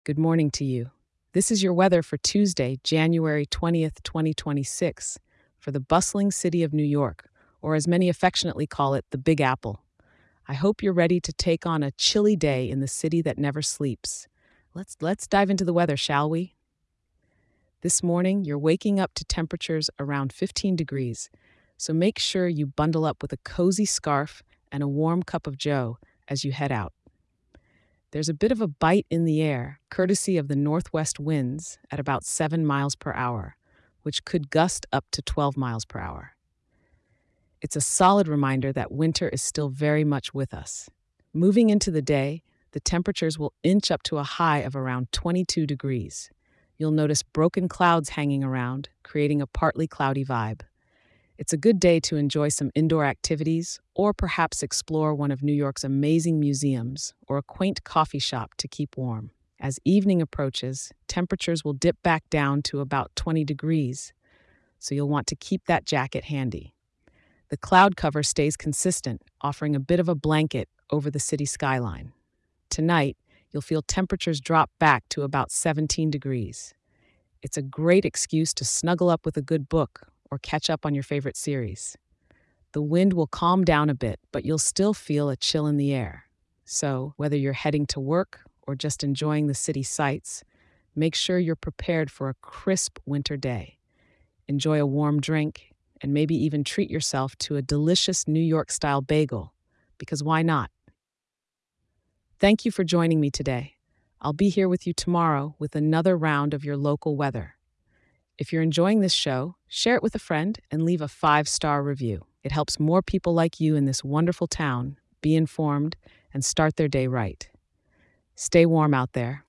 Good morning to you. This is your weather for Tuesday, January 20th, 2026, for the bustling city of New York, or as many affectionately call it, the Big Apple. I hope you're ready to take on a chilly day in the city that never sleeps. Let's dive into the weather, shall we? This morning, you're waking up to temperatures around 15 degrees, so make sure you bundle up with a cozy scarf and a warm cup of joe as you head out. There's a bit of a bite in the air, courtesy of the northwest winds at about 7 miles per hour, which could gust up to 12 miles per hour. It's a solid reminder that winter is still very much with us. Moving into the day, the temperatures will inch up to a high of around 22 degrees. You'll notice broken clouds hanging around, creating a partly cloudy vibe. It's a good day to enjoy some indoor activities or perhaps explore one of New York's amazing museums or a quaint coffee shop to keep warm. As evening approaches, temperatures will dip back down to about 20 degrees, so you'll want to keep that jacket handy. The cloud cover stays consistent, offering a bit of a blanket over the city skyline. Tonight, you'll feel temperatures drop back to about 17 degrees. It's a great excuse to snuggle up with a good book or catch up on your favorite series. The wind will calm down a bit, but you'll still feel a chill in the air. So, whether you're heading to work or just enjoying the city sights, make sure you're prepared for a crisp winter day. Enjoy a warm drink and maybe even treat yourself to a delicious New York style bagel, because why not? Thank you for joining me today. I'll be here with you tomorrow with another round of your local weather. If you're enjoying this show, share it with a friend and leave a 5-star review. It helps more people like you in this wonderful town be informed and start their day right. Stay warm out there.